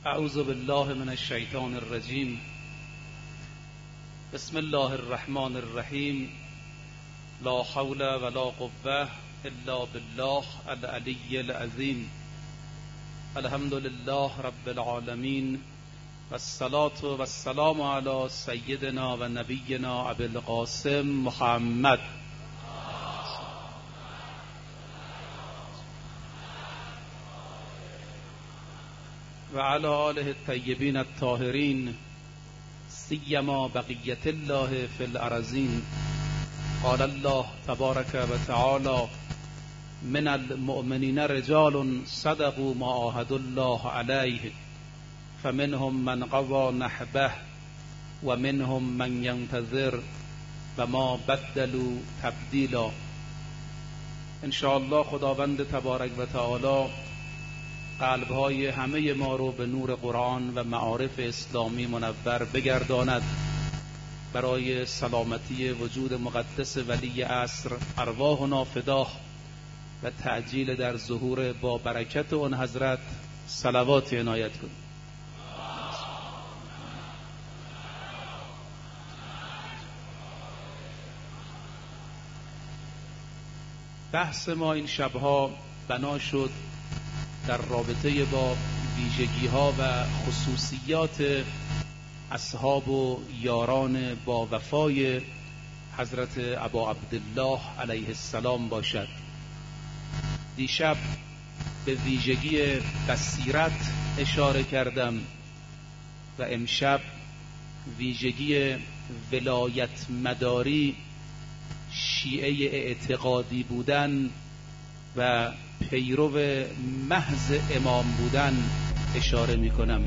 اعوذ بالله من الشیطان الرجیم. بسم الله الرحمن الرحیم. لا حول ولا قوة الا بالله العلی العظیم. الحمد لله رب العالمین والصلاة والسلام علی سیدنا و نبینا ابی القاسم محمد و علی آله الطیبین الطاهرین سیما بقیة الله فی الارضین. قال الله تبارک و تعالی: من المؤمنین رجال صدقوا ما عاهدوا الله علیه فمنهم من قضى نحبه و منهم من ینتظر و ما بدلوا تبدیلا. ان شاء الله خداوند تبارک و تعالی قلب‌های همه ما رو به نور قرآن و معارف اسلامی منور بگرداند، برای سلامتی وجود مقدس ولی عصر ارواحنا فداه و تعجیل در ظهور با برکت اون حضرت صلوات عنایت کنید. بحث ما این شبها بنا شد در رابطه با ویژگی‌ها و خصوصیات اصحاب و یاران با وفای حضرت ابا عبدالله علیه السلام باشد. دیشب به ویژگی بصیرت اشاره کردم و امشب ویژگی ولایت مداری، شیعه اعتقادی بودن و پیرو محض امام بودن اشاره می کنم.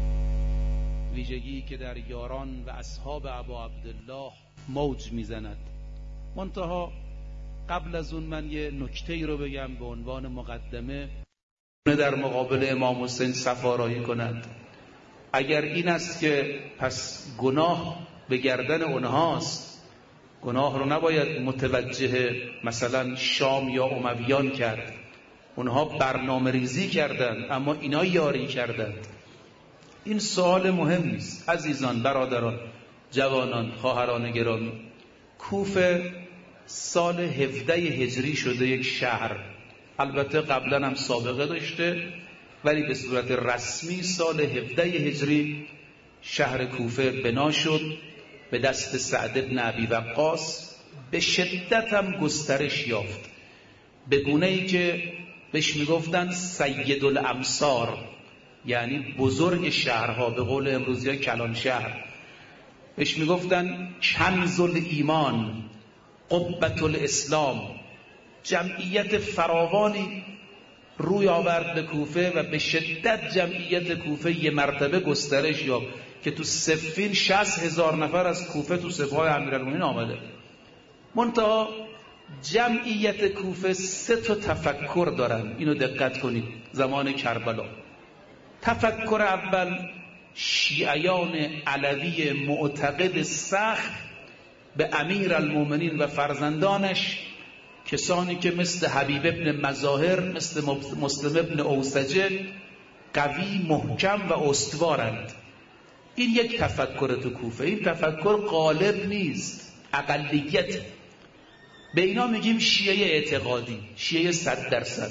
ویژگی که در یاران و اصحاب ابا عبدالله موج می زند. منتها قبل از اون من یه نکته‌ای رو بگم به عنوان مقدمه در مقابل امام حسین صفارایی کنند. اگر این است که پس گناه به گردن اونهاست، گناه رو نباید متوجه مثلا شام یا امویان کرد. اونها برنامه ریزی کردند اما اینا یاری کردند. این سوال مهم نیست عزیزان، برادران، جوانان، خواهران گرامی. کوفه سال 17 هجری شده یک شهر. البته قبلا هم سابقه داشته ولی به صورت رسمی سال 17 هجری شهر کوفه بنا شد به دست سعد بن ابی وقاص. به شدت هم گسترش یافت، به گونه‌ای که بهش میگفتن سید الامصار، یعنی بزرگ شهرها، به قول امروزی کلان شهر. بهش میگفتن کنز الایمان، قبة الاسلام. جمعیت فراوانی روی آورد به کوفه و به شدت جمعیت کوفه یه مرتبه گسترش یافت که تو صفین 60,000 نفر از کوفه تو سپاه امیرالمومنین آمده. منتها جمعیت کوفه 3 تفکر دارن، اینو دقت کنید. زمان کربلا تفکر اول، شیعیان علوی معتقد سخت به امیرالمومنین و فرزندانش، کسانی که مثل حبیب ابن مظاهر، مثل مسلم ابن اوسجه قوی، محکم و استوارند. این یک تفکر تو کوفه. این تفکر غالب نیست، اقلیت. به اینا میگیم شیعه اعتقادی، شیعه 100%.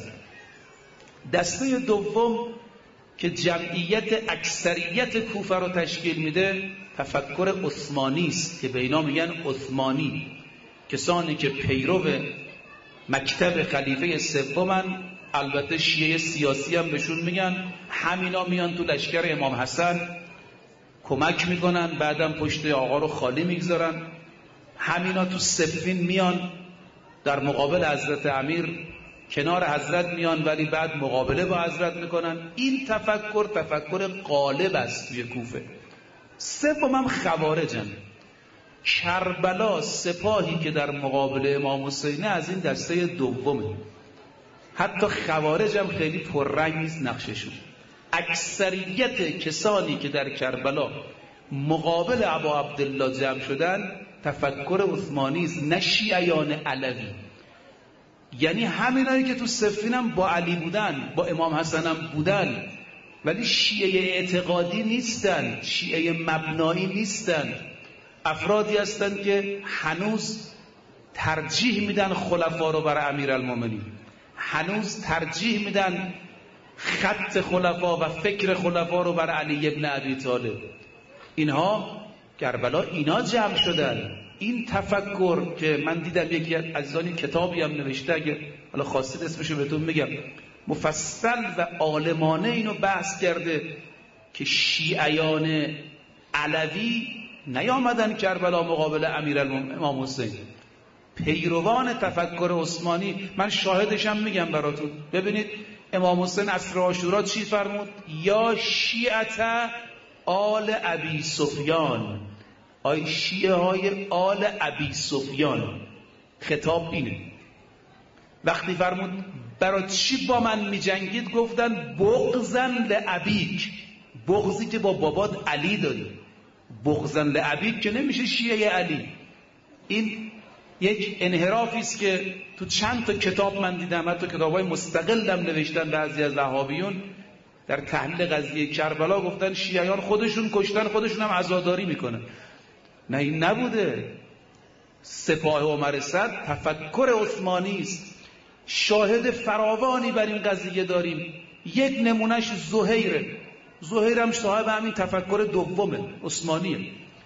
دسته دوم که جمعیت اکثریت کوفه رو تشکیل میده، تفکر عثمانی است که به اینا میگن عثمانی، کسانی که پیرو مکتب خلیفه سومن. البته شیعه سیاسی هم بهشون میگن. همینا میان تو لشکر امام حسن کمک میکنن، بعدم پشت آقا رو خالی میگذارن. همینا تو صفین میان در مقابل حضرت امیر کنار حضرت میان ولی بعد مقابله با حضرت میکنن. این تفکر غالب است توی کوفه. سوم هم خوارجن. کربلا سپاهی که در مقابل امام حسین از این دسته دومه. حتی خوارج هم خیلی پررنگ نیست نقششون. اکثریت کسانی که در کربلا مقابل ابا عبدالله جمع شدن تفکر عثمانی است، نه شیعیان علوی. یعنی همینایی که تو صفین هم با علی بودن، با امام حسن هم بودن، ولی شیعه اعتقادی نیستن، شیعه مبنایی نیستن. افرادی هستند که هنوز ترجیح میدن خلفا رو بر امیرالمومنین، هنوز ترجیح میدن خط خلفا و فکر خلفا رو بر علی ابن ابی طالب. اینها کربلا اینا جمع شدن. این تفکر که من دیدم یکی از عزیزانی کتابی هم نوشته، اگه حالا خواستید اسمشو بهتون میگم، مفصل و عالمانه اینو بحث کرده که شیعیان علوی نیامدن کربلا مقابل امیرالمومنین امام حسین. پیروان تفکر عثمانی، من شاهدشم میگم براتون. ببینید امام حسین عصر عاشورا چی فرمود؟ یا شیعت آل ابی سفیان، آی شیعه های آل ابی سفیان. خطاب اینه. وقتی فرمود برای چی با من میجنگید؟ گفتن بغضن لابیک، بغضی که با بابات علی داری. بغضن لابیک که نمیشه شیعه علی. این یک انحرافی است که تو چند تا کتاب من دیدم، حتی کتابای مستقلم نوشتن بعضی از وهابیون در تحلیل قضیه کربلا، گفتن شیعیان خودشون کشتن، خودشون هم عزاداری میکنن. نه، این نبوده. سپاه عمر صدر تفکر عثمانی است. شاهد فراوانی بر این قضیه داریم. یک نمونهش زهیره. زهیر هم صاحب همین تفکر دومه، عثمانیه،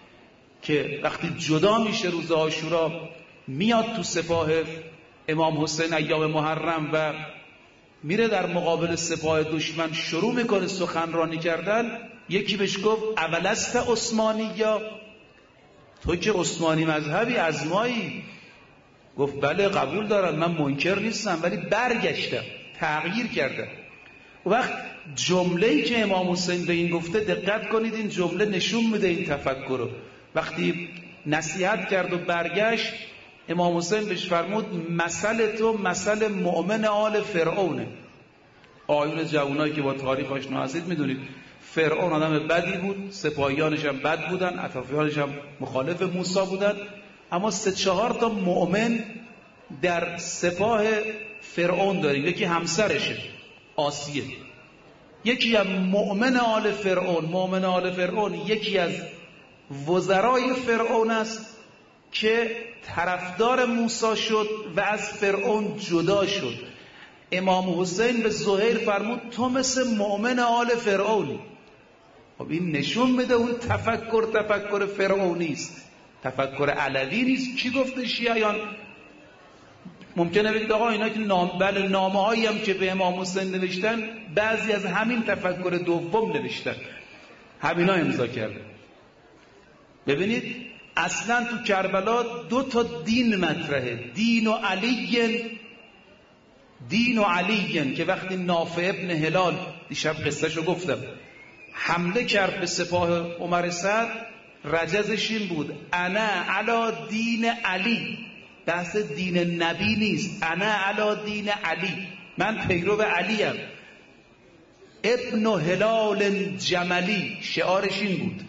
که وقتی جدا میشه روز عاشورا میاد تو سپاه امام حسین ایام محرم و میره در مقابل سپاه دشمن شروع میکنه سخنرانی کردن. یکی بهش گفت اولست عثمانی، یا تو که عثمانی مذهبی از مایی؟ گفت بله قبول دارم، من منکر نیستم، ولی برگشتم، تغییر کردم. وقت جمله‌ای که امام حسین به این گفته، دقت کنید، این جمله نشون میده این تفکر رو. وقتی نصیحت کرد و برگشت، امام حسین بهش فرمود مثل تو مثل مؤمن آل فرعونه. آیون جوانایی که با تاریخ آشنا هستید میدونید فرعون آدم بدی بود، سپاهیانش هم بد بودن، اطرافیانش هم مخالف موسی بودن، اما 3-4 تا مؤمن در سپاه فرعون داریم. یکی همسرشه آسیه، یکی هم مؤمن آل فرعون. مؤمن آل فرعون یکی از وزرای فرعون است که طرفدار موسی شد و از فرعون جدا شد. امام حسین به زهیر فرمود تو مثل مؤمن آل فرعونی. خب این نشون میده اون تفکر فرعونی است، تفکر علوی نیست. کی گفته شیعیان؟ ممکنه بگید آقا اینا که بله نامه‌هایی هم که به امام حسین نوشتن بعضی از همین تفکر دوم نوشتن، همینا امضا کرده. ببینید اصلا تو کربلا 2 تا دین مطرحه، دین و علی که وقتی نافع ابن هلال، دیشب قصهشو گفتم، حمله کرد به سپاه عمر صدر، رجزش این بود انا علی دین علی، بحث دین نبی نیست، انا علی دین علی، من پیرو علیم. ابن هلال جملی شعارش این بود.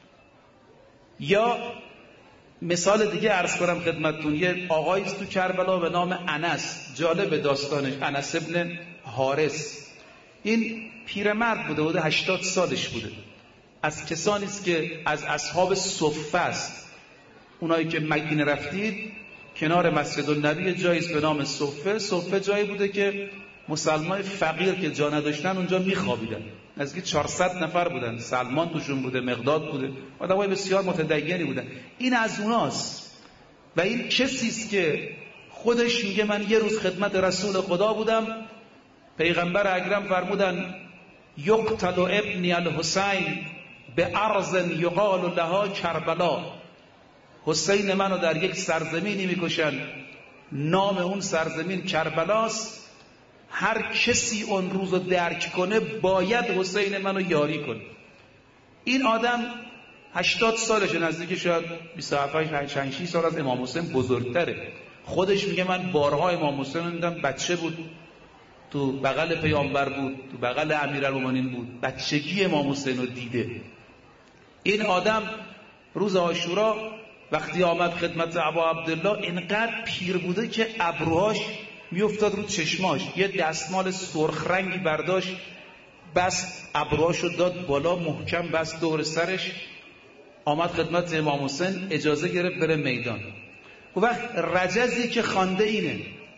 یا مثال دیگه عرض کنم خدمتتون، یه آقایی است تو کربلا به نام انس، جالب داستانش، انس ابن حارس. این پیرمرد بوده 80 سالش بوده، از کسانی است که از اصحاب صفه است. اونایی که مدینه رفتید کنار مسجد النبی جایی است به نام صفه. صفه جایی بوده که مسلمان فقیر که جا نداشتن اونجا میخوابیدن، نزدیک 400 نفر بودن. سلمان توشون بوده، مقداد بوده، آدمای بسیار متدینی بودن. این از اوناست و این کسی است که خودش میگه من یه روز خدمت رسول خدا بودم، پیغمبر اکرم فرمودن یقتل ابن الحسین به ارض یقال لها کربلا، حسین منو در یک سرزمینی میکشن، نام اون سرزمین کربلاست. هر کسی اون روزو درک کنه باید حسین منو یاری کنه. این آدم 80 سالشه، نزدیک شاید 27-28 سال از امام حسین بزرگتره. خودش میگه من بارها امام حسین رو دیدم، بچه بود، تو بغل پیامبر بود، تو بغل امیرالمومنین بود، بچگی امام حسین رو دیده. این آدم روز عاشورا وقتی آمد خدمت ابا عبدالله اینقدر پیر بوده که ابروهاش میافتاد رو چشماش، یه دستمال سرخ رنگی برداشت بست ابروهاشو داد بالا، محکم بست دور سرش، آمد خدمت امام حسین، اجازه گرفت بره میدان. و وقت رجزی که خوانده اینه: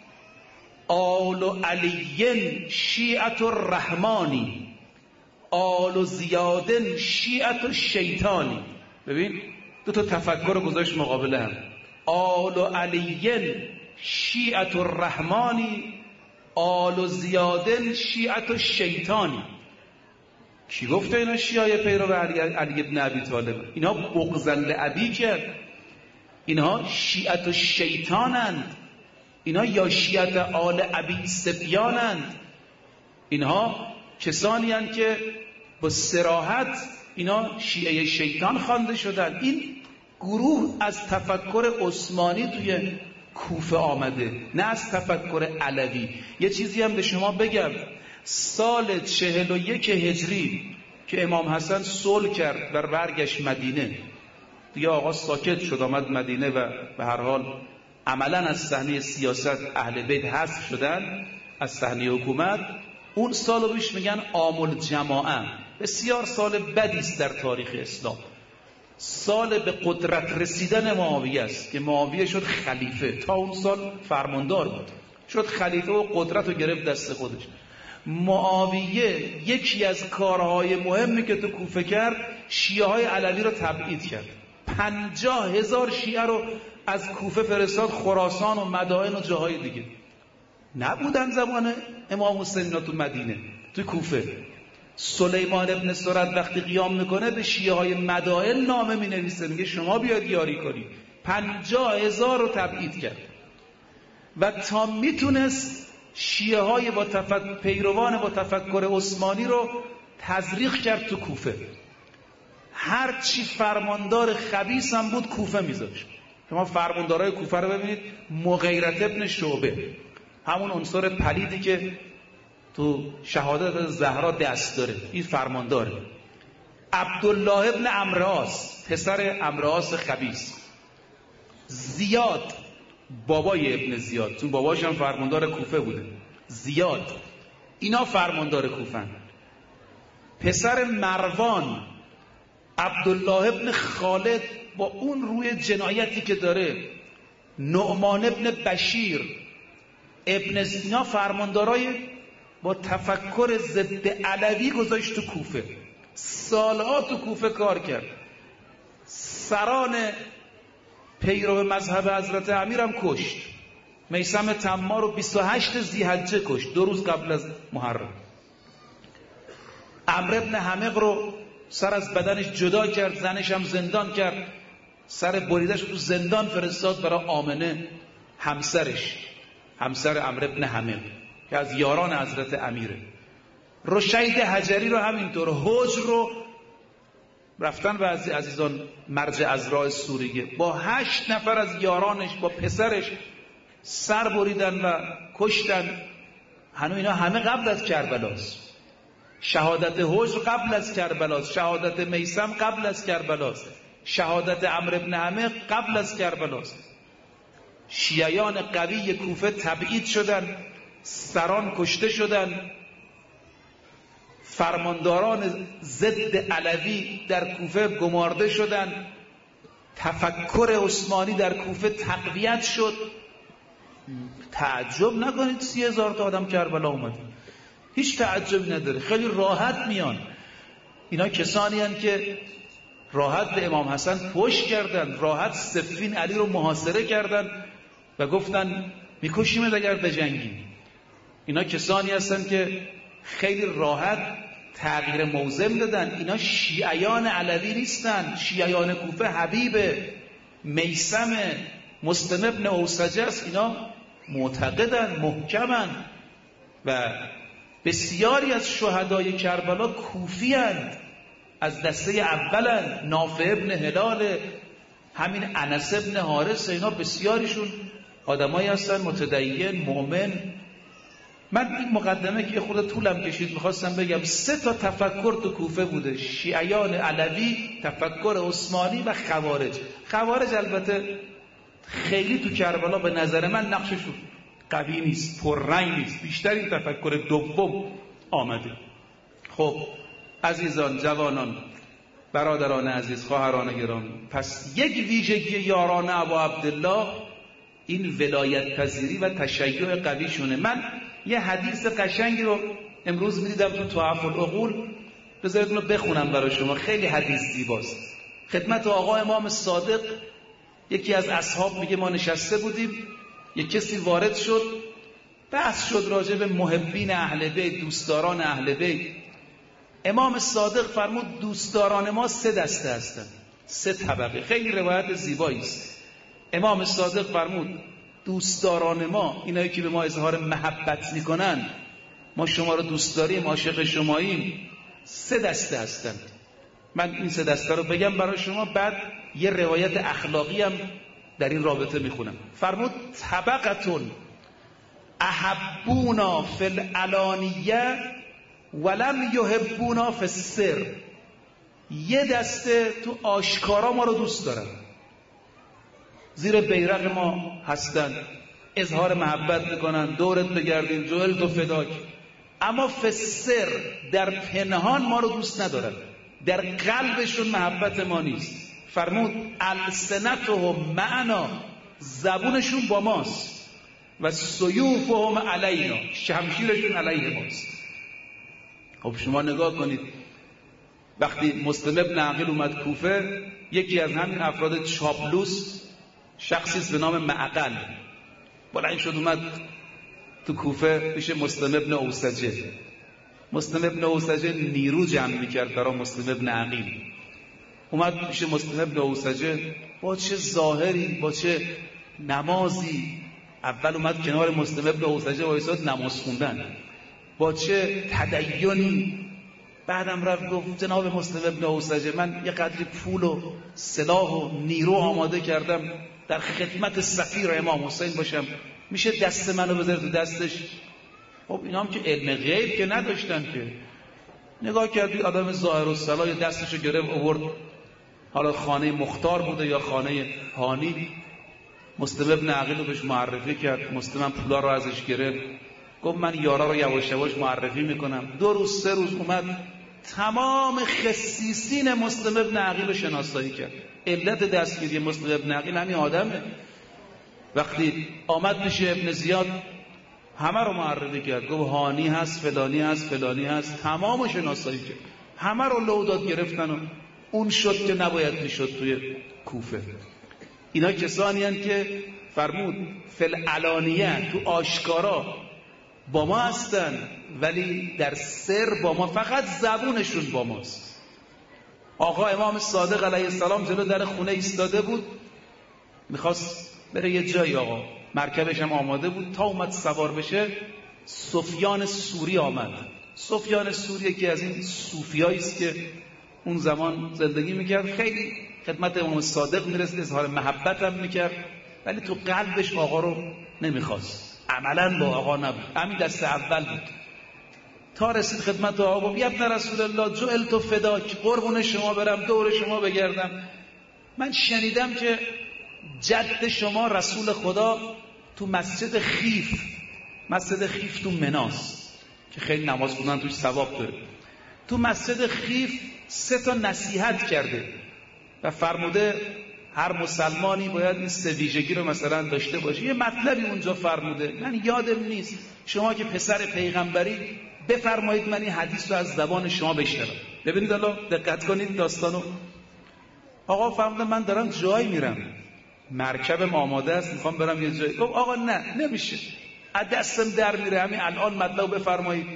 آل علی شیعت الرحمانی، آل زیاد شیعت الشیطانی. ببین دو تا تفکر گذاشت مقابل هم. آل علی شیعت الرحمانی، آل زیاد شیعت الشیطانی. کی گفته اینا شیعه پیرو علی ابن ابی طالب؟ اینا بغض لابی کرد، اینها شیعت الشیطانند، اینا یا شیعت آل ابی سفیانند، اینها کسانی هستند که با صراحت اینا شیعه شیطان خوانده شدن. این گروه از تفکر عثمانی توی کوفه آمده، نه از تفکر علوی. یه چیزی هم به شما بگم، سال 41 هجری که امام حسن صلح کرد و برگشت مدینه، دیگه آقا ساکت شد، آمد مدینه و به هر حال عملا از صحنه سیاست اهل بیت حذف شدن، از صحنه حکومت. اون سالو بهش میگن عام الجماعه. بسیار سال بدی است در تاریخ اسلام. سال به قدرت رسیدن معاویه است که معاویه شد خلیفه. تا اون سال فرماندار بود، شد خلیفه و قدرت رو گرفت دست خودش. معاویه یکی از کارهای مهمی که تو کوفه کرد، شیعه های علوی رو تبعید کرد. 50,000 شیعه رو از کوفه فرستاد خراسان و مدائن و جاهای دیگه. نبودن زمان امام حسین تو مدینه، تو کوفه. سلیمان ابن سرد وقتی قیام میکنه به شیعه های مدائن نامه مینویسه، میگه شما بیاد یاری کنی. 50,000 رو تبعید کرد و تا میتونست شیعه های پیروان با تفکر عثمانی رو تزریق کرد تو کوفه. هر چی فرماندار خبیث هم بود کوفه میذاشت. شما فرماندارای کوفه رو ببینید، مغیرت ابن شعبه، همون عنصر پلیدی که تو شهادت زهرا دست داره، این فرمانداره. عبدالله ابن عمرواس، پسر عمرواس خبیث. زیاد، بابای ابن زیاد، چون باباش هم فرماندار کوفه بوده. زیاد، اینا فرماندار کوفن. پسر مروان، عبدالله ابن خالد، با اون روی جنایتی که داره. نعمان ابن بشیر، ابن سینا، فرماندارای با تفکر ضد علوی گذاشت تو کوفه. سالها تو کوفه کار کرد. سران پیرو مذهب حضرت امیر هم کشت. میثم تمار رو 28 ذی‌حجه کشت، 2 روز قبل از محرم. عمرو بن حمق رو سر از بدنش جدا کرد، زنش هم زندان کرد، سر بریدش رو تو زندان فرستاد برای آمنه، همسر عمرو بن حمق که از یاران حضرت امیره. رشید حجری رو همینطور. حجر رو رفتن و از عزیزان مرجع از راه سوریه با 8 نفر از یارانش با پسرش سر بریدن و کشتن. اینا همه قبل از کربلاست. شهادت حجر قبل از کربلاست، شهادت میثم قبل از کربلاست، شهادت عمرو بن حمق قبل از کربلاست. شیعیان قوی کوفه تبعید شدن، سران کشته شدن، فرمانداران ضد علوی در کوفه گمارده شدن، تفکر عثمانی در کوفه تقویت شد. تعجب نکنید 30,000 تا آدم کربلا اومد، هیچ تعجبی نداره، خیلی راحت میان. اینا کسانی هستند که راحت به امام حسن پشت کردن، راحت صفین علی رو محاصره کردن و گفتن میکشیمت اگر بجنگیم. اینا کسانی هستند که خیلی راحت تغییر موضع دادن. اینا شیعیان علوی نیستن. شیعیان کوفه حبیب، میثم، مسلم ابن اوسجه است. اینا معتقدن، محکمن و بسیاری از شهدای کربلا کوفی اند، از دسته اولن. نافع ابن هلال، همین انس ابن حارث، اینا بسیاریشون آدمایی هستن متدین، مؤمن. من این مقدمه که خود طولم کشید میخواستم بگم 3 تا تفکر تو کوفه بوده: شیعیان علوی، تفکر عثمانی و خوارج. خوارج البته خیلی تو کربلا به نظر من نقششون قوی نیست، پررنگ نیست، بیشتر این تفکر دوم آمده. خب عزیزان، جوانان، برادران عزیز، خواهران گرام، پس یک ویژگی یاران ابا عبدالله این ولایت پذیری و تشیع قوی شونه. من یه حدیث قشنگی رو امروز میدیدم تو تحف العقول، بذارید اونو بخونم برای شما، خیلی حدیث زیباست. خدمت آقا امام صادق یکی از اصحاب میگه ما نشسته بودیم، یک کسی وارد شد، بحث شد راجع به محبین اهل بیت، دوستداران اهل بیت. امام صادق فرمود دوستداران ما 3 دسته هستند، 3 طبقه. خیلی روایت زیبایی است. امام صادق فرمود دوستداران ما، اینایی که به ما اظهار محبت میکنن، ما شما رو دوست داریم، عاشق شماییم، 3 دسته هستند. من این 3 دسته رو بگم برای شما، بعد یه روایت اخلاقی هم در این رابطه میخونم. فرمود طبقتون احبونا فی العلانیه ولم یحبونا فی السر. یه دسته تو آشکارا ما رو دوست دارن، زیر بیرق ما هستن، اظهار محبت میکنن، دورت بگردیم، جوهل تو فداک. اما فی السر، در پنهان ما رو دوست ندارن، در قلبشون محبت ما نیست. فرمود السنتهم معنا، زبونشون با ماست، و سیوفهم علینا، شمشیرشون علیه ماست. خب شما نگاه کنید، وقتی مسلم ابن عقیل اومد کوفه، یکی از همین افراد چاپلوس، شخصی به نام معقل، بلند شد اومد تو کوفه پیش مسلم ابن اوسجه. مسلم ابن اوسجه نیرو جمع میکرد برای مسلم ابن عقیل. اومد پیش مسلم ابن اوسجه با چه ظاهری، با چه نمازی، اول اومد کنار مسلم ابن اوسجه وایساد نماز خوندن، با چه تدینی. بعدم رفت گفت جناب مسلم ابن اوسجه، من یه قدری پول و سلاح و نیرو آماده کردم در خدمت سفیر امام حسین باشم، میشه دست منو بذاره تو دستش؟ خب اینا هم که علم غیب که نداشتن که. نگاه کردی آدم ظاهر الصلاح دستشو گرفت آورد، حالا خانه مختار بوده یا خانه هانی، مسلم ابن عقیل رو بهش معرفی کرد. مسلم هم پولا رو ازش گرفت، گفت من یارا رو یواش یواش معرفی میکنم. 2 روز 3 روز اومد تمام خصیصین مسلم ابن عقیل رو شناسایی کرد. علت دستگیری مسلم ابن عقیل همین آدمه. وقتی آمد پیش ابن زیاد همه رو معرفی کرد، گفت هانی هست، فلانی هست، فلانی هست، تمام شناسایی کرد، همه رو لوداد گرفتن و اون شد که نباید میشد توی کوفه. اینا کسانی هستند که فرمود فل علانیه، تو آشکارا با ما هستن ولی در سر با ما، فقط زبونشون با ماست. آقا امام صادق علیه السلام جلو در خونه ایستاده بود، میخواست بره یه جایی، آقا مرکبش هم آماده بود، تا اومد سوار بشه سفیان سوری آمد. سفیان سوری که از این صوفیایی است که اون زمان زندگی میکرد، خیلی خدمت امام صادق میرسید، اظهار محبت هم میکرد، ولی تو قلبش آقا رو نمیخواست، عملا با آقا نبود. همین دست اول بود. تا رسید خدمت آقا، گفت ابن رسول الله جعلت فداک، قربون شما برم، دور شما بگردم. من شنیدم که جد شما رسول خدا تو مسجد خیف، مسجد خیف تو مناس که خیلی نماز خوندن توش ثواب داره، تو مسجد خیف 3 تا نصیحت کرده و فرموده هر مسلمانی باید این 3 ویژگی رو مثلا داشته باشه. یه مطلبی اونجا فرموده، من یادم نیست، شما که پسر پیغمبری بفرمایید من این حدیث رو از زبان شما بشنوم. ببینید الان دقت کنید داستانو. آقا فرموده من دارم جایی میرم، مرکبم آماده است، میخوام برم یه جایی. گفت آقا نه نمیشه، از دستم در میره، همین الان مطلب بفرمایید.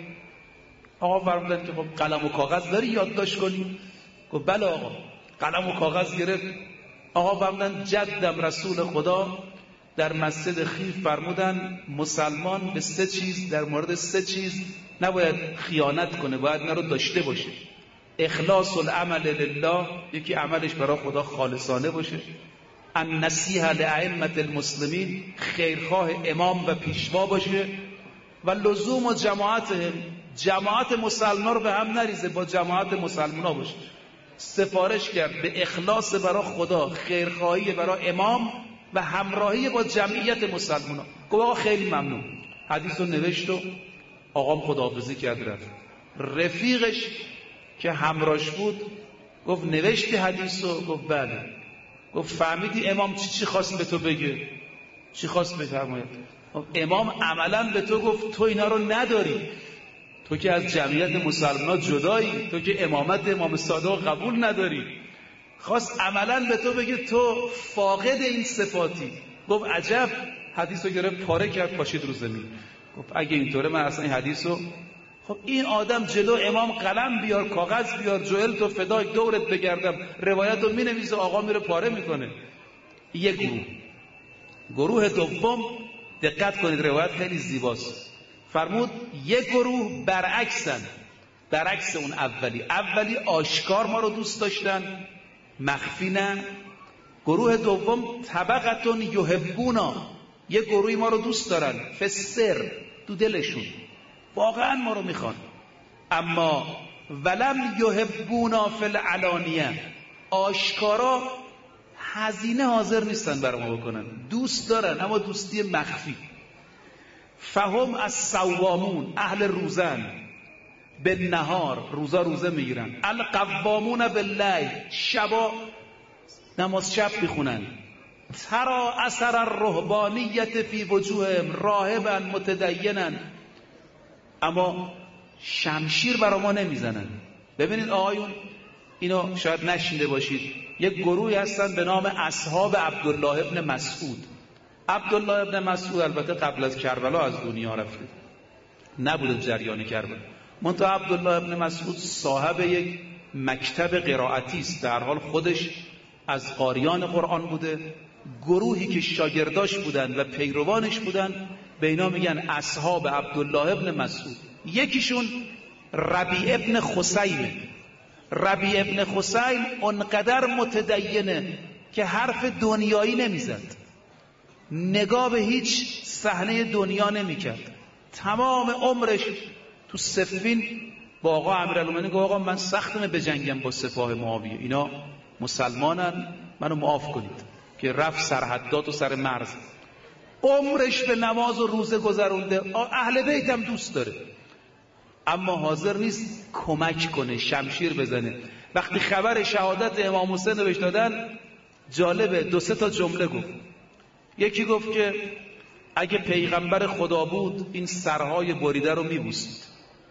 آقا فرمودن که خب قلم و کاغذ داری یادداشت کنی؟ گفت بله آقا. قلم و کاغذ گرفت. آقا فرمودن جدم رسول خدا در مسجد خیف فرمودن مسلمان به 3 چیز، در مورد 3 چیز نباید خیانت کنه، باید اینا رو داشته باشه. اخلاص العمل لله، یکی عملش برای خدا خالصانه باشه. النصیحه لائمه المسلمین، خیرخواه امام و پیشوا باشه. و لزوم و جماعت مسلمان رو به هم نریزه، با جماعت مسلمان باشه. سفارش کرد به اخلاص برای خدا، خیرخواهی برای امام و همراهی با جمعیت مسلمان. گفت آقا خیلی ممنون. حدیث رو نوشت و آقام خداحافظی کرد رفت. رفیقش که همراش بود گفت نوشتی حدیثو؟ گفت بله. گفت فهمیدی امام چی خواست به تو بگه؟ چی خواست بفرماید؟ امام عملا به تو گفت تو اینا رو نداری، تو که از جمعیت مسلمان جدایی، تو که امامت امام صادق قبول نداری. خواست عملا به تو بگه تو فاقد این صفاتی. گفت عجب. حدیث رو گرفت پاره کرد پاشید رو زمین. گفت اگه اینطوره من اصلا این حدیث رو، خب این آدم جلو امام قلم بیار کاغذ بیار جوئل تو فدای دورت بگردم روایت رو می نویسه، آقا میره پاره میکنه. یک گروه دوم دقت کنید روایت خیلی زیباست. فرمود یک گروه برعکسن، برعکس اون اولی آشکار ما رو دوست داشتن مخفی نه. گروه دوم طبقتون یحبونا، یک گروهی ما رو دوست دارن فسر تو دلشون واقعا ما رو میخوان، اما ولم یحبونا فی العلانیه، آشکارا هزینه حاضر نیستن بر ما بکنن، دوست دارن اما دوستی مخفی. فهم از صوامون، اهل روزن، به نهار روزه میگیرن، القوامون باللیل، شبا نماز شب میخونن. ترا اثر الرهبانیت فی وجوههم راهبا متدینا، اما شمشیر برا ما نمیزنن. ببینید آقایون، اینو شاید نشنیده باشید، یک گروهی هستن به نام اصحاب عبدالله ابن مسعود. عبدالله ابن مسعود البته قبل از کربلا از دنیا رفته، نبوده جریان کربلا. منتها عبدالله ابن مسعود صاحب یک مکتب قرائتی است، در حال خودش از قاریان قرآن بوده. گروهی که شاگرداش بودن و پیروانش بودن به اینا میگن اصحاب عبدالله ابن مسعود. یکیشون ربیع ابن خثیمه. ربیع ابن خثیم اونقدر متدینه که حرف دنیایی نمیزد، نگاه به هیچ صحنه دنیا نمیکرد. تمام عمرش تو صفین با آقا امیرالمومنین گفت آقا من سختمه بجنگم با سپاه معاویه، اینا مسلمانن منو معاف کنید، که رفت سرحدات و سر مرز. عمرش به نماز و روزه گذرونده، اهل بیت هم دوست داره، اما حاضر نیست کمک کنه، شمشیر بزنه. وقتی خبر شهادت امام حسین رو بهش دادن، جالبه 2-3 تا جمله گفت. یکی گفت که اگه پیغمبر خدا بود این سرهای بریده رو میبوسید.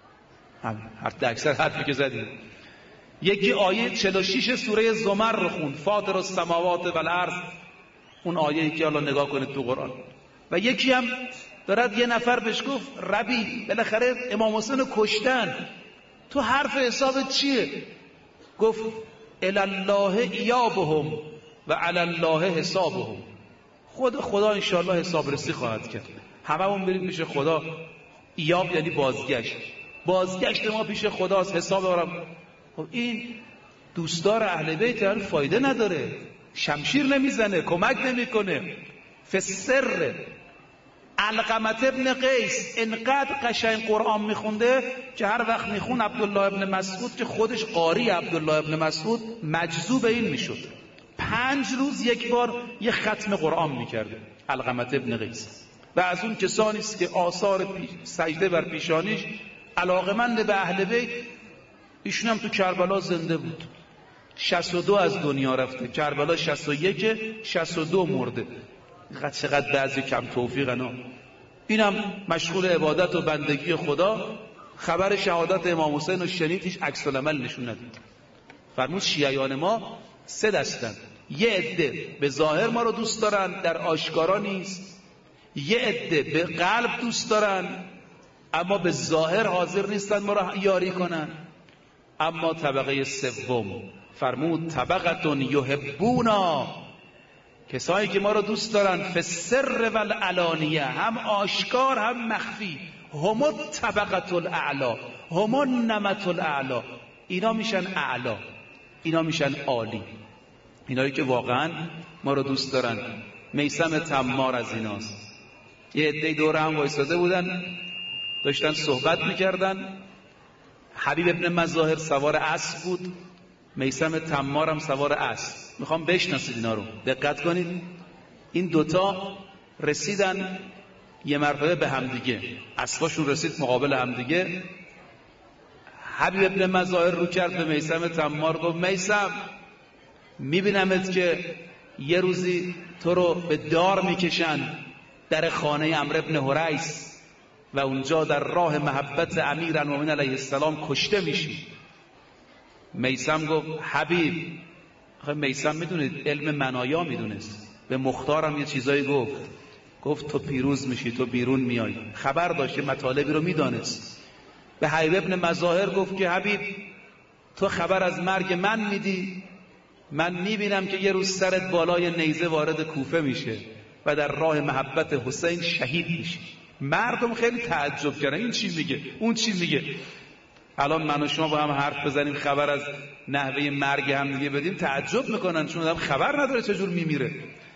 حرف اکثر حرفی که زدیم. یکی آیه 46 سوره زمر رو خوند، فاطر السماوات و الارض، اون آیه‌ای که حالا نگاه کنید تو قرآن. و یکی هم دارد یه نفر بهش گفت ربی بالاخره امام حسین رو کشتن، تو حرف حسابت چیه؟ گفت الالله ایابهم و علالله حسابهم، خدا انشاءالله حساب رسی خواهد کرد. هممون بریم پیش خدا. ایاب یعنی بازگشت ما پیش خداست، حساب آرام. خب این دوستدار اهل بیت یعنی فایده نداره، شمشیر نمیزنه، کمک نمیکنه. فسر علقمه ابن قیس انقدر قشنگ قرآن میخونده که هر وقت میخون عبدالله ابن مسعود که خودش قاری عبدالله ابن مسعود مجذوب این میشد. 5 روز یک بار یه ختم قرآن میکرده علقمه ابن قیس. و از اون کسانی است که آثار سجده بر پیشانیش علاقمند به اهل بیت. ایشون هم تو کربلا زنده بود، 62 از دنیا رفته، کربلا 61، 62 مرده. چقدر بعضی کم توفیقن. اینم مشغول عبادت و بندگی خدا، خبر شهادت امام حسین رو شنید، هیچ عکس العمل نشون ندید. فرمود شیعیان ما 3 دستن، یه عده به ظاهر ما رو دوست دارن در آشکارا نیست، یه عده به قلب دوست دارن اما به ظاهر حاضر نیستن ما رو یاری کنن. اما طبقه سوم فرمود طبقتون یحبونا، کسایی که ما رو دوست دارن فسر و العلانیه، هم آشکار هم مخفی، هم طبقه الاعلا، هم النمط الاعلا، اینا میشن اعلا، اینا میشن عالی، اینایی که واقعا ما رو دوست دارن. میثم تمار از ایناست. یه عده دور هم وایساده بودن داشتن صحبت میکردن. حبیب ابن مظاهر سوار اسب بود، میثم تمار هم سوار اسب. میخوام بشناسید اینا رو، دقت کنید. این دوتا رسیدن یه مرتبه به همدیگه، اسباشون رسید مقابل همدیگه. حبیب ابن مظاهر رو کرد به میثم تمار، گفت میثم میبینمت که یه روزی تو رو به دار میکشن در خانه عمرو ابن حریث و اونجا در راه محبت امیرالمومنین علیه السلام کشته میشی. میثم گفت حبیب، آخه میثم میدونید علم منایا میدونست، به مختارم یه چیزایی گفت تو پیروز میشی، تو بیرون میای، خبر داشته، مطالبی رو میدانست. به حبیب ابن مظاهر گفت که حبیب تو خبر از مرگ من میدی، من میبینم که یه روز سرت بالای نیزه وارد کوفه میشه و در راه محبت حسین شهید میشی. مردم خیلی تعجب کردن، این چی میگه اون چی میگه. الان من و شما با هم حرف بزنیم خبر از نحوه مرگ هم دیگه بدیم تعجب میکنن، چون آدم خبر نداره چجور میمیره.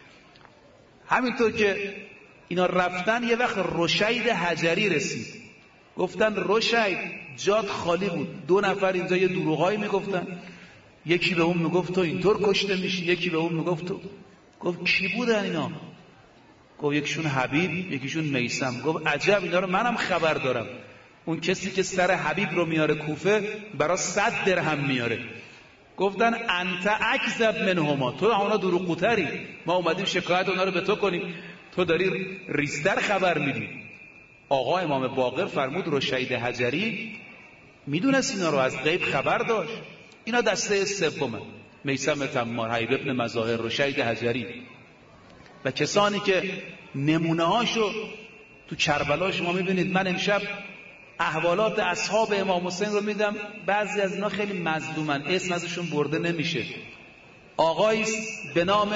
همینطور که اینا رفتن یه وقت رشید حجری رسید، گفتن رشید جات خالی بود. 2 نفر اینجا یه دروغایی میگفتن، یکی به اون میگفت تو اینطور کشته میشی، یکی به اون میگفت تو. گفت کی بودن اینا؟ گفت یکیشون حبیب، یکیشون میثم. گفت عجب، اینا رو منم خبر دارم. اون کسی که سر حبیب رو میاره کوفه برای 100 درهم میاره. گفتن انت اکذب منهما، تو اونا دروغگوتری، ما اومدیم شکایت اونا رو به تو کنیم، تو داری ریستر خبر میدی. آقا امام باقر فرمود رشید حجری میدونست اینا رو، از غیب خبر داشت. اینا دسته سومه، میثم تمار، حبیب ابن مظاهر، رشید حجری و کسانی که نمونه هاشو تو کربلا شما میبینید. من امشب احوالات اصحاب امام حسین رو میدم، بعضی از اینا خیلی مظلومن، اسم ازشون برده نمیشه. آقایی به نام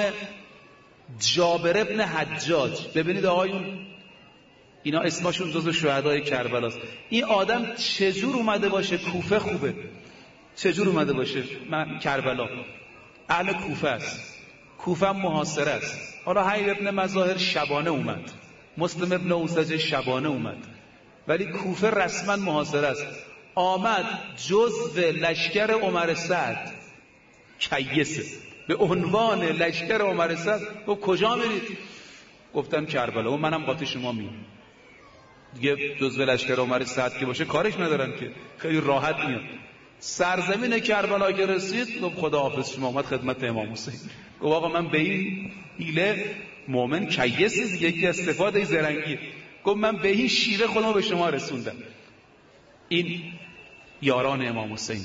جابر ابن حجاج، ببینید آقایون اینا اسمشون جزو شهدای کربلاست. این آدم چجور اومده باشه کوفه خوبه، چجور اومده باشه من کربلا، اهل کوفه است، کوفه محاصره است. حالا حبیب ابن مظاهر شبانه اومد، مسلم ابن اوسجه شبانه اومد، ولی کوفه رسما محاصره است. آمد جزو لشکر عمر سعد، کیسه به عنوان لشکر عمر سعد. گفت کجا میرید؟ گفتم کربلا. و منم قاطی شما میام. دیگه جزو لشکر عمر سعد که باشه کارش ندارن که، خیلی راحت میاد. سرزمین کربلا که رسید گفت خداحافظ، شما اومد خدمت امام حسین. گفت آقا من به این حیله مؤمن کیسه دیگه، یکی استفاده زرنگیه. گفت من به این شیوه خودمو به شما رسوندم. این یاران امام حسین.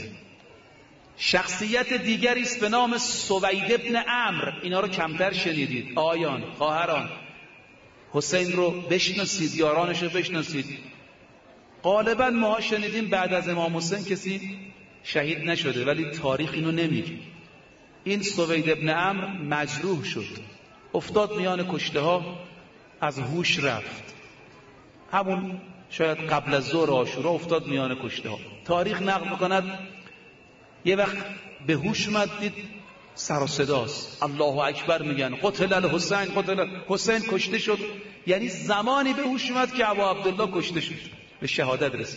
شخصیت دیگری است به نام سوید ابن عمرو، اینا رو کمتر شنیدید. آیان خواهران حسین رو بشناسید، یارانش رو بشناسید. غالبا ما شنیدیم بعد از امام حسین کسی شهید نشده، ولی تاریخ اینو نمیگه. این سوید ابن عمرو مجروح شد، افتاد میان کشته ها، از هوش رفت. همون شاید قبل از ظهر عاشورا افتاد میان کشته ها. تاریخ نقل میکند یه وقت به هوش اومد، دید سر و صداست، الله اکبر میگن، قتل الحسین، قتل حسین کشته شد. یعنی زمانی به هوش اومد که ابا عبدالله کشته شد، به شهادت رسید.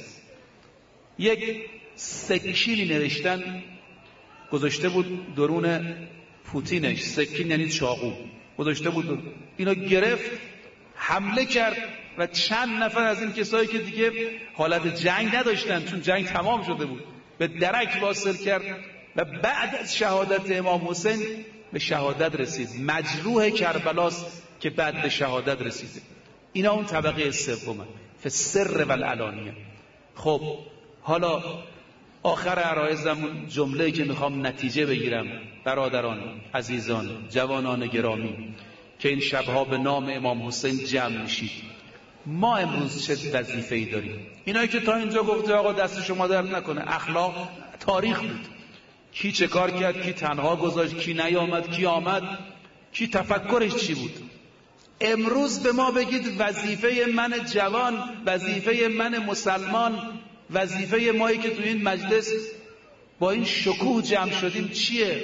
یک سکینی نوشتن گذاشته بود درون پوتینش، سکین یعنی چاقو گذاشته بود، اینو گرفت حمله کرد و چند نفر از این کسایی که دیگه حالت جنگ نداشتن چون جنگ تمام شده بود به درک واصل کرد و بعد از شهادت امام حسین به شهادت رسید. مجروح کربلاست که بعد به شهادت رسیده. اینا اون طبقه سومه، فسر و العلانیه. خب حالا آخر عرایزم جمله‌ای که میخوام نتیجه بگیرم، برادران عزیزان جوانان گرامی که این شبها به نام امام حسین جمع میشید، ما امروز چه وظیفه‌ای داریم؟ اینایی که تا اینجا گفته آقا دست شما درد نکنه، اخلاق تاریخ بود، کی چه کار کرد، کی تنها گذاشت، کی نیامد، کی آمد، کی تفکرش چی بود. امروز به ما بگید وظیفه من جوان، وظیفه من مسلمان، وظیفه مایی که تو این مجلس با این شکوه جمع شدیم چیه؟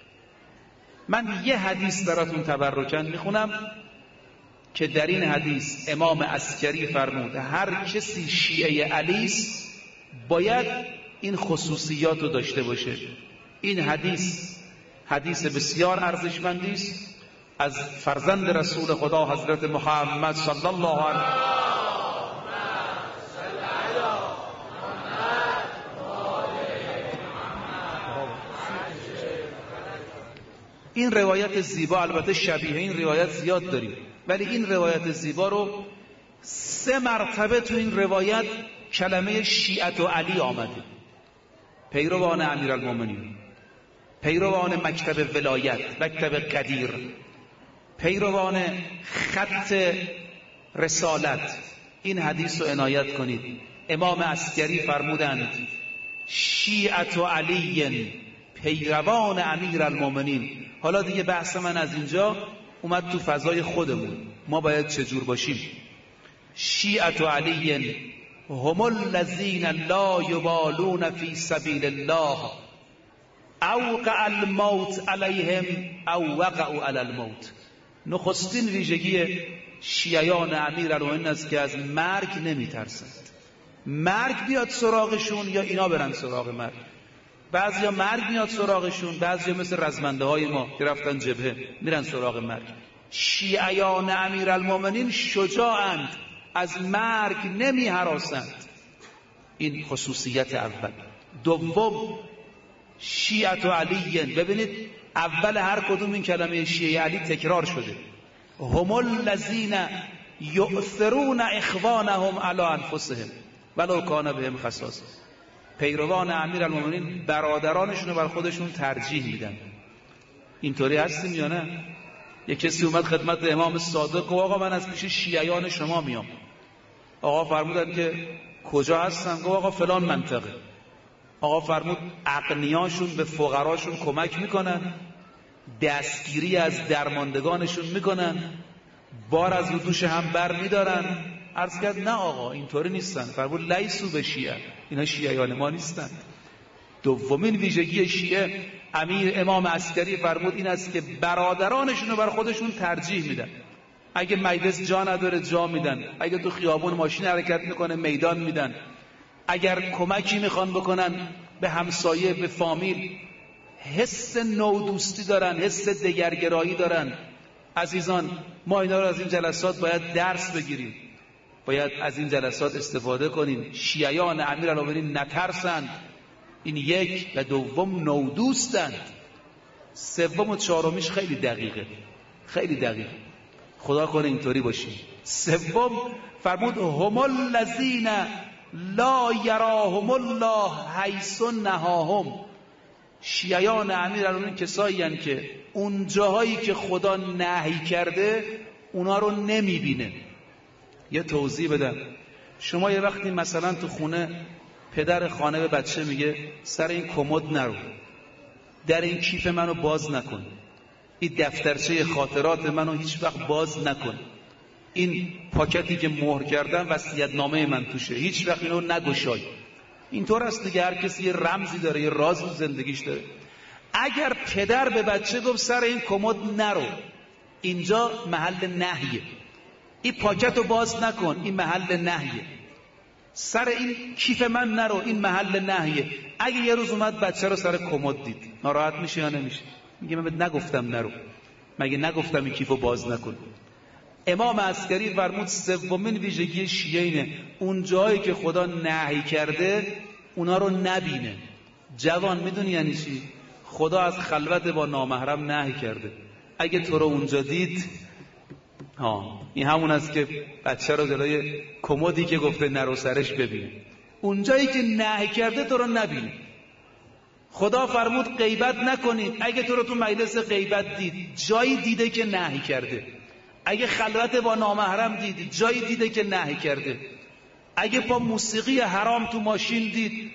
من یه حدیث براتون تبرکاً میخونم که در این حدیث امام عسکری فرمود هر کسی شیعه علی است باید این خصوصیات رو داشته باشه. این حدیث بسیار ارزشمندی است از فرزند رسول خدا حضرت محمد صلی الله علیه این روایت زیبا، البته شبیه این روایت زیاد داریم، ولی این روایت زیبا رو 3 مرتبه تو این روایت کلمه شیعت و علی آمده. پیروان امیرالمومنین، پیروان مکتب ولایت، مکتب قدیر، پیروان خط رسالت. این حدیث رو عنایت کنید. امام عسکری فرمودند شیعت و علی، پیروان امیرالمومنین. حالا دیگه بحث من از اینجا اومد تو فضای خودمون، ما باید چجور باشیم. شیعت و علی هم الذین لا یبالون فی سبیل الله اوقع الموت علیهم او وقعوا علی الموت. نخستین ویژگی شیعیان امیرالمومنین است که از مرگ نمیترسند. مرگ بیاد سراغشون یا اینا برن سراغ مرگ. بعضیا مرگ میاد سراغشون، بعضیا مثل رزمنده های ما که رفتن جبهه میرن سراغ مرگ. شیعیان امیرالمومنین شجاعند، از مرگ نمی هراسند. این خصوصیت اول. دوم شیعت و علی. ببینید اول هر کدوم این کلمه شیعه علی تکرار شده. هم الذین یؤثرون اخوانهم علی انفسهم ولو کان بهم خصاصه. پیروان امیرالمومنین برادرانشون رو بر خودشون ترجیح میدن. اینطوری هستیم یا نه؟ یک کسی اومد خدمت امام صادق گفت آقا من از پیش شیعیان شما میام. آقا فرمودن که کجا هستن؟ گفت آقا فلان منطقه. آقا فرمود اغنیاشون به فقراشون کمک میکنن، دستگیری از درماندگانشون میکنن، بار از رو دوش هم بر میدارن. عرض کرد نه آقا اینطوری نیستن. فرمود لیسو به شیعه، اینا شیعیان ما نیستن. دومین ویژگی شیعه، امام عسکری فرمود این است که برادرانشون رو بر خودشون ترجیح میدن. اگه مجلس جا نداره جا میدن، اگه تو خیابون ماشین حرکت میکنه میدان میدن، اگر کمکی میخوان بکنن به همسایه، به فامیل، حس نودوستی دارن، حس دگرگرایی دارن. عزیزان ما اینا رو از این جلسات باید درس بگیریم، باید از این جلسات استفاده کنیم. شیعیان امیرالمومنین نترسند، این یک. و دوم نودوستند. سوم و چهارمیش خیلی دقیقه، خیلی دقیقه. خدا کنه اینطوری باشیم. سوم فرمود هم الذین لا یراهم الله حیث نهاهم. شیعیان امیرالمومنین کسایی هستند که اون جاهایی که خدا نهی کرده اونا رو نمیبینه. یه توضیح بدم. شما یه وقتی مثلا تو خونه پدر خانه به بچه میگه سر این کمد نرو، در این کیف منو باز نکن، این دفترچه خاطرات منو هیچ وقت باز نکن، این پاکتی که مهر کردم وصیت‌نامه من توشه، هیچ وقت اینو نگشای. اینطور است دیگه. هر کسی یه رمزی داره، یه رازی زندگیش داره. اگر پدر به بچه گفت سر این کمد نرو، اینجا محل نهیه. این پاکتو باز نکن، این محل نهیه. سر این کیف من نرو، این محل نهیه. اگه یه روز اومد بچه رو سر کمد دید، ناراحت میشه یا نمیشه؟ میگه من بهت نگفتم نرو، مگه نگفتم این کیفو باز نکن؟ امام عسکری فرمود سومین ویژگی شیعه اینه، اون جایی که خدا نهی کرده اونا رو نبینه. جوان میدونی یعنی چی؟ خدا از خلوت با نامحرم نهی کرده. اگه تو رو اونجا دید، این همون است که بچه رو جلوی کمدی که گفته نرو سرش ببینه. اونجایی که نهی کرده تو رو نبینه. خدا فرمود غیبت نکنید. اگه تو رو تو مجلس غیبت دید، جایی دیده که نهی کرده. اگه خلوت با نامحرم دید، جایی دیده که نهی کرده. اگه با موسیقی حرام تو ماشین دید.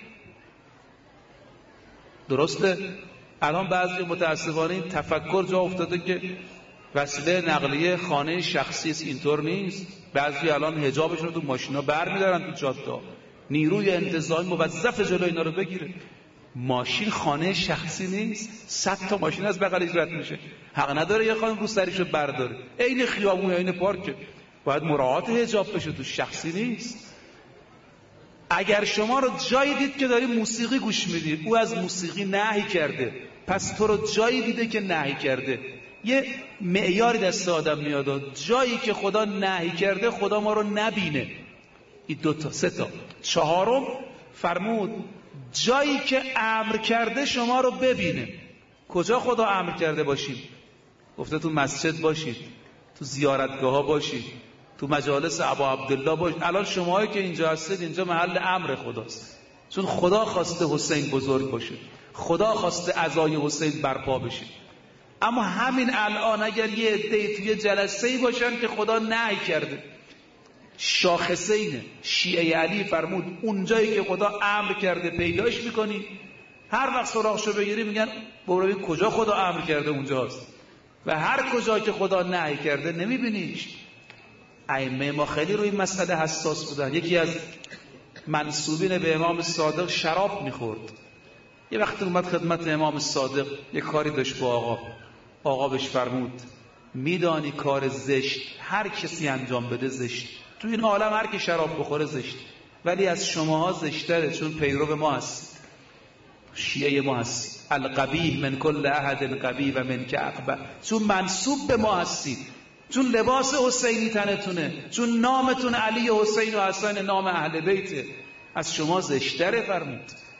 درسته؟ الان بعضی متاسفانه این تفکر جا افتاده که وسیله نقلیه خانه شخصی است. اینطور نیست. بعضی الان حجابشون رو تو ماشینا برمی‌دارن تو جاده. نیروی انتظامی موظف جلوی اینا رو بگیره. ماشین خانه شخصی نیست. 100 تا ماشین از بغلش رد میشه. حق نداره یه خانم رو سریشو برداره. عین خیابون، عین پارک. باید مراعات حجاب بشه، تو شخصی نیست. اگر شما رو جایی دید که داری موسیقی گوش میدی، او از موسیقی نهی کرده، پس تو رو جایی دیده که نهی کرده. یه معیاری دست آدم میاد. جایی که خدا نهی کرده خدا ما رو نبینه. این 2 تا 3 تا. چهارم فرمود جایی که امر کرده شما رو ببینه. کجا خدا امر کرده باشید؟ گفته تو مسجد باشید، تو زیارتگاه ها باشید، تو مجالس ابا عبدالله باشید. الان شماهایی که اینجا هستید، اینجا محل امر خداست، چون خدا خواسته حسین بزرگ باشه، خدا خواسته عزای حسین برپا بشه. اما همین الان اگر یه عده‌ای توی جلسه‌ای باشن که خدا نهی کرده، شاخصه اینه، شیعه علی فرمود اونجایی که خدا امر کرده پیداش میکنی، هر وقت سراغشو بگیری میگن برو ببین کجا خدا امر کرده اونجاست، و هر کجا که خدا نهی کرده نمیبینیش. ائمه ما خیلی روی این مسئله حساس بودن. یکی از منسوبین به امام صادق شراب میخورد. یه وقت اومد خدمت امام صادق، یه کاری داشت با آقا بهش فرمود میدانی کار زشت هر کسی انجام بده زشت، تو این عالم هر کی شراب بخوره زشت، ولی از شماها زشتره چون پیرو ما هست، شیعه ما هست. القبیح من کل احد قبیح و من که اقبح، چون منسوب به ما هستید، چون لباس حسینی تنتونه، چون نامتون علی حسین و حسین نام اهل بیته، از شما زشتره فرمود.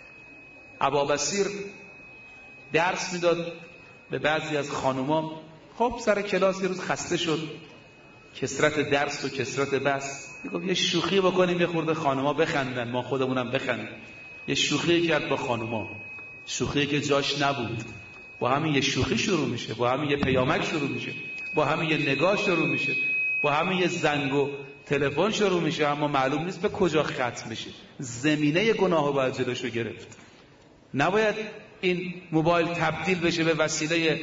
ابابصیر درس میداد به بعضی از خانوما. خب سر کلاس یه روز خسته شد، کثرت درس و کثرت بس، گفت یه شوخی بکنیم یه خورده خانوما بخندن ما خودمونم بخندیم. یه شوخی کرد با خانوما، شوخی که جاش نبود. با همین یه شوخی شروع میشه، با همین یه پیامک شروع میشه، با همین یه نگاه شروع میشه، با همین یه زنگ و تلفن شروع میشه، اما معلوم نیست به کجا ختم میشه. زمینه گناهو باید جلوشو گرفت. نباید این موبایل تبدیل بشه به وسیله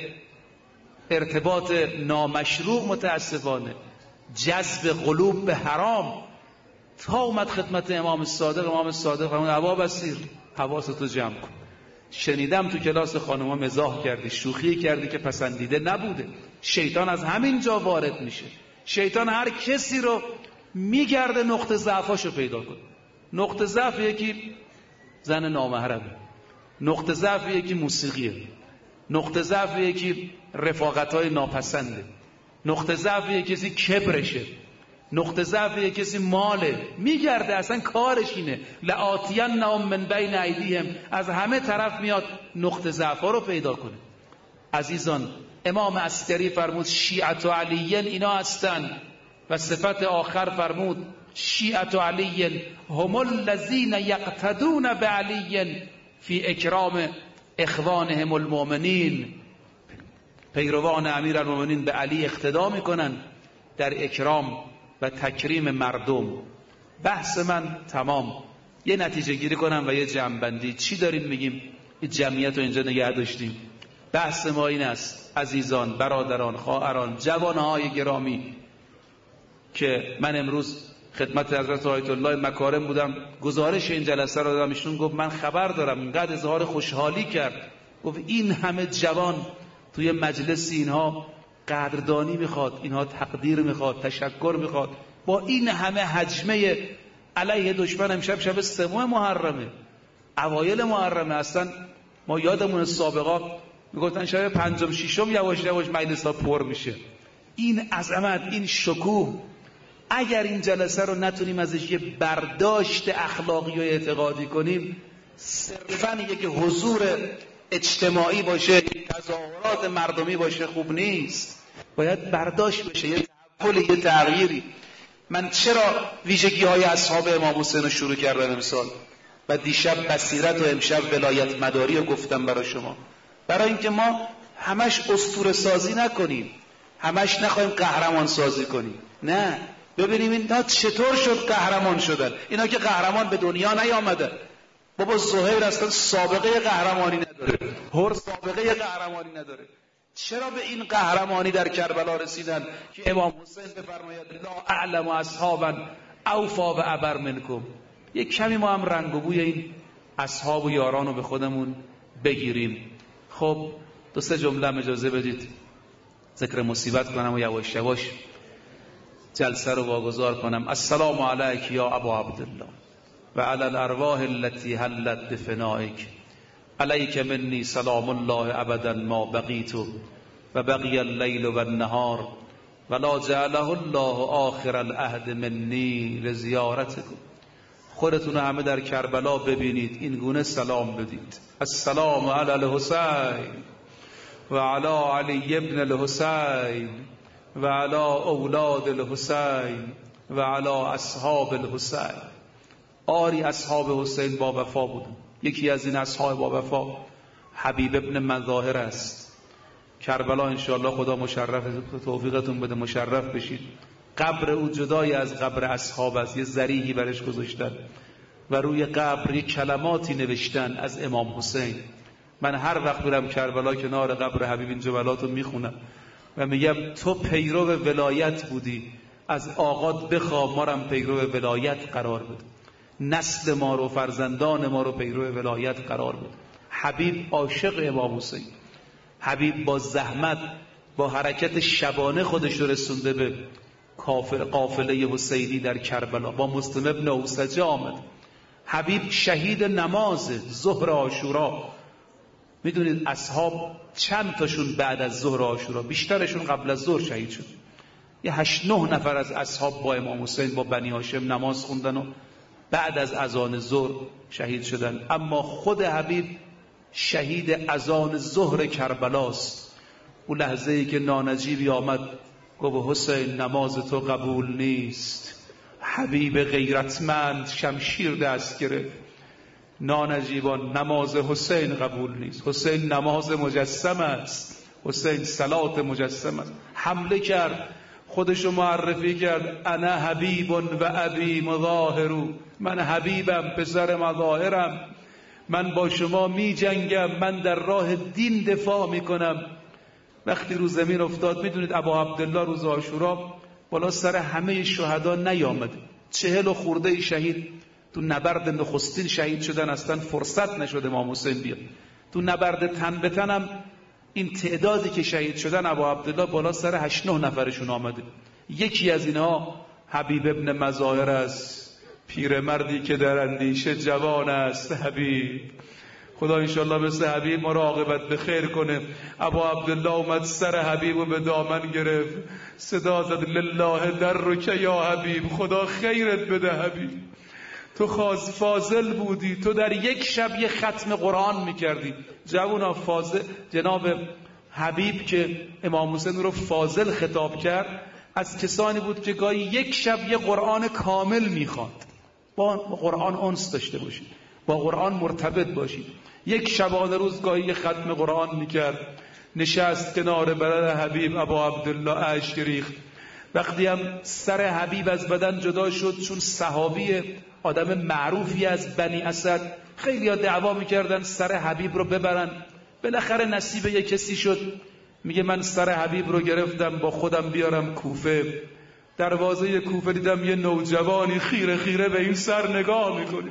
ارتباط نامشروع، متاسفانه جذب قلوب به حرام. تا اومد خدمت امام صادق فرمود ابابصیر حواستو جمع کن، شنیدم تو کلاس خانوما مزاح کردی، شوخی کردی که پسندیده نبوده. شیطان از همین جا وارد میشه. شیطان هر کسی رو میگرده نقطه ضعفاشو پیدا کنه. نقطه ضعف یکی زن نامحرمه، نقطه ضعف یکی موسیقیه، نقطه ضعف یکی رفاقت‌های ناپسنده، نقطه ضعف یکی کسی کبرشه، نقطه ضعف یکی کسی ماله. میگرده اصلا کارش اینه لآتینهم من بین ایدیهم، از همه طرف میاد نقطه ضعف‌ها رو پیدا کنه. عزیزان، امام عسکری فرمود شیعة علی اینا هستن، و صفت آخر فرمود شیعة علی هم الذین یقتدون بعلی فی اکرام اخوانهم المؤمنین. پیروان امیرالمؤمنین به علی اقتدا میکنن در اکرام و تکریم مردم. بحث من تمام. یه نتیجه گیری کنم و یه جمع‌بندی. چی داریم میگیم؟ این جمعیت رو اینجا نگه داشتیم. بحث ما این است عزیزان، برادران، خواهران، جوانهای گرامی، که من امروز خدمت حضرت آیت الله مکارم بودم، گزارش این جلسه رو دادم. ایشون گفت من خبر دارم، اینقدر اظهار خوشحالی کرد، گفت این همه جوان توی مجلس اینها قدردانی میخواد، اینها تقدیر میخواد، تشکر میخواد، با این همه حجمه علیه دشمن. امشب شب 3 محرمه، اوایل محرمه. اصلا ما یادمون سابقا میگفتن شب 5 و 6 یواش یواش مجلس ها پر میشه. این عظمت، این شکوه، اگر این جلسه رو نتونیم ازش یه برداشت اخلاقی و اعتقادی کنیم، صرفاً یک حضور اجتماعی باشه، تظاهرات مردمی باشه، خوب نیست. باید برداشت بشه، یه تحول، یه تغییری. من چرا ویژگی های اصحاب امام حسین رو شروع کردم امسال و دیشب بصیرت و امشب ولایت مداری رو گفتم برای شما؟ برای اینکه ما همش اسطوره سازی نکنیم، همش نخواهیم قهرمان سازی کنیم. نه، ببینیم اینا چطور شد قهرمان شدن. اینا که قهرمان به دنیا نیامدن. بابا زهیر اصلا سابقه قهرمانی نداره، هر سابقه قهرمانی نداره. چرا به این قهرمانی در کربلا رسیدن که امام حسین بفرماید لا اعلم اصحابا اوفا و ابر منکم؟ یک کمی ما هم رنگ و بوی این اصحاب و یاران رو به خودمون بگیریم. خب 2-3 جمله اجازه بدید ذکر مصیبت کنم و یواش یواش جلسه رو واگذار کنم. السلام علیک یا ابا عبدالله و علی الارواح التي حلت بفنائک، علیک منی سلام الله ابدا ما بقیت و بقی اللیل و النهار ولا جعله الله آخر العهد منی لزیارتکم. خودتون همه در کربلا ببینید، این گونه سلام بدید. السلام علی الحسین و علی علی ابن الحسین و علی اولاد الحسین و علی اصحاب الحسین. آری اصحاب حسین با وفا بودن. یکی از این اصحاب با وفا حبیب ابن مظاهر است. کربلا انشاءالله خدا مشرف توفیقتون بده مشرف بشید. قبر او جدای از قبر اصحاب است. یه ضریحی برش گذاشتن و روی قبر یک کلماتی نوشتن از امام حسین. من هر وقت برم کربلا کنار قبر حبیب این جملاتو میخونم و میگم تو پیرو ولایت بودی، از آقات بخواه ما رو پیرو ولایت قرار بده، نسل ما رو فرزندان ما رو پیرو ولایت قرار بده. حبیب عاشق امام حسین. حبیب با زحمت با حرکت شبانه خودش رو رسونده به قافله حسینی در کربلا. با مسلم ابن اوسجه آمد. حبیب شهید نماز ظهر عاشورا. میدونید اصحاب چند تاشون بعد از ظهر عاشورا، بیشترشون قبل از ظهر شهید شد. یه 8-9 نفر از اصحاب با امام حسین با بنی هاشم نماز خوندن و بعد از اذان ظهر شهید شدن. اما خود حبیب شهید اذان ظهر کربلاست. اون لحظه ای که نانجیبی آمد گفت حسین نماز تو قبول نیست. حبیب غیرتمند شمشیر دست گرفت. نانجیبان نماز حسین قبول نیست. حسین نماز مجسم است. حسین صلات مجسم است. حمله کرد، خودشو معرفی کرد. انا حبیب و ابی مظاهر. من حبیبم، پسر مظاهرم، من با شما می جنگم، من در راه دین دفاع می کنم. وقتی رو زمین افتاد، میدونید ابا عبدالله روز عاشورا بالا سر همه شهدا نیامد. 40 خورده شهید تو نبرد نخستین شهید شدن، اصلا فرصت نشد امام حسین بیاد. تو نبرد تن به تنم این تعدادی که شهید شدن ابا عبدالله بالا سر 8-9 نفرشون آمده. یکی از اینها حبیب ابن مظاهر است. پیرمردی که در اندیشه جوان است. حبیب، خدا انشالله مثل حبیب ما را عاقبت به خیر کنه. ابا عبدالله اومد سر حبیب و به دامن گرفت، صدا زد لله درک یا حبیب، خدا خیرت بده حبیب، تو خاص فاضل بودی، تو در یک شب یه ختم قرآن میکردی. جوونا فاضل، جناب حبیب که امام حسین رو فاضل خطاب کرد، از کسانی بود که گاهی یک شب یه قرآن کامل میخواند. با قرآن انس داشته باشید، با قرآن مرتبط باشید. یک شبانه روز گاهی یه ختم قرآن میکرد. نشست کنار بدن حبیب، ابا عبدالله اشک ریخت. وقتی هم سر حبیب از بدن جدا شد، چون صحابی آدم معروفی از بنی اسد، خیلی ها دعوا میکردن سر حبیب رو ببرن. بالاخره نصیب یک کسی شد، میگه من سر حبیب رو گرفتم با خودم بیارم کوفه. دروازه کوفه دیدم یه نوجوانی خیره خیره به این سر نگاه میکنه،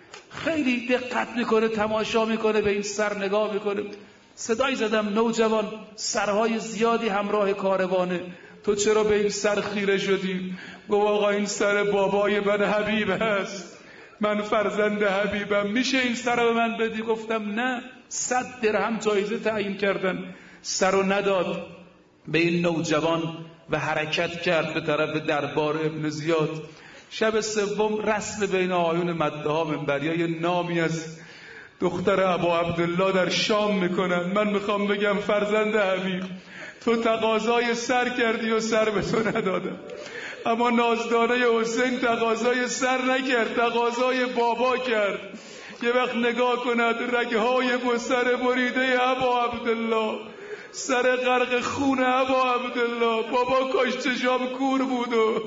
خیلی دقت میکنه، تماشا میکنه، به این سر نگاه میکنه. صدای زدم نوجوان، سرهای زیادی همراه کاروانه، تو چرا به این سر خیره شدی؟ گفت آقا این سر بابای من حبیب هست، من فرزند حبیبم، میشه این سر رو به من بدی؟ گفتم نه. 100 درهم جایزه تعیین کردن، سر رو نداد به این نوجوان و حرکت کرد به طرف دربار ابن زیاد. شب سوم رسم بین آیون مده‌ها منبریای نامی از دختر ابا عبدالله در شام میکنن. من میخوام بگم فرزند حبیب، تو تقاضای سر کردی و سر به تو ندادم، اما نازدانه حسین تقاضای سر نکرد، تقاضای بابا کرد. یه وقت نگاه کند رگهای سر بریده ابا عبدالله، سر غرق خون ابا عبدالله، بابا کاش چشام کور بود و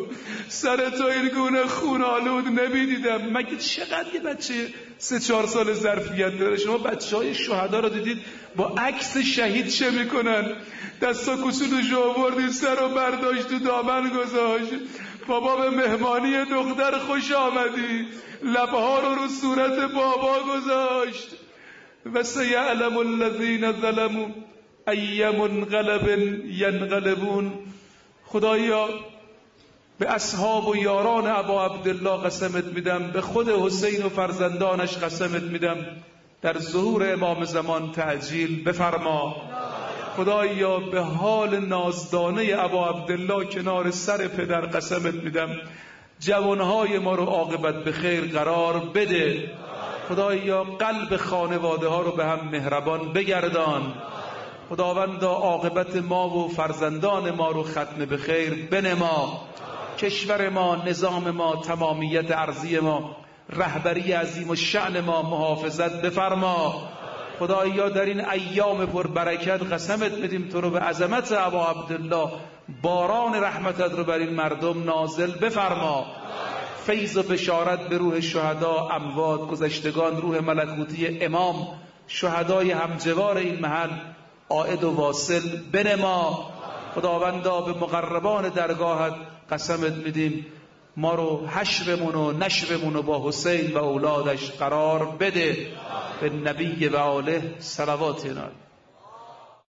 سر تو این گونه خون آلود نمیدیدم. مگه چقدر یه بچه 3-4 سال ظرفیت داره؟ شما بچه های شهدا رو دیدید با عکس شهید چه میکنن؟ دستا کسولش رو آوردید، سر رو برداشت تو دامن گذاشت. بابا به مهمانی دختر خوش آمدی، لبها رو صورت بابا گذاشت. و سیعلم الذین ظلموا ای منقلب ینقلبون. خدایا به اصحاب و یاران ابا عبدالله قسمت میدم، به خود حسین و فرزندانش قسمت میدم، در ظهور امام زمان تعجیل بفرما. خدایا به حال نازدانه ابا عبدالله کنار سر پدر قسمت میدم، جوانهای ما رو عاقبت به خیر قرار بده. خدایا قلب خانواده ها رو به هم مهربان بگردان. خداوندا عاقبت ما و فرزندان ما رو ختم به خیر بنما. کشور ما، نظام ما، تمامیت ارضی ما، رهبری عظیم و شأن ما محافظت بفرما. خدایا در این ایام پر برکت قسمت میدیم تو رو به عظمت ابا عبدالله باران رحمتت رو بر این مردم نازل بفرما. فیض و بشارت به روح شهدا، اموات، گذشتگان، روح ملکوتی امام، شهدای همجوار این محل عائد و واصل بنما. خداوندا به مقربان درگاهت قسمت میدیم ما رو حشرمون و نشرمون و با حسین و اولادش قرار بده. به نبی و آله صلوات.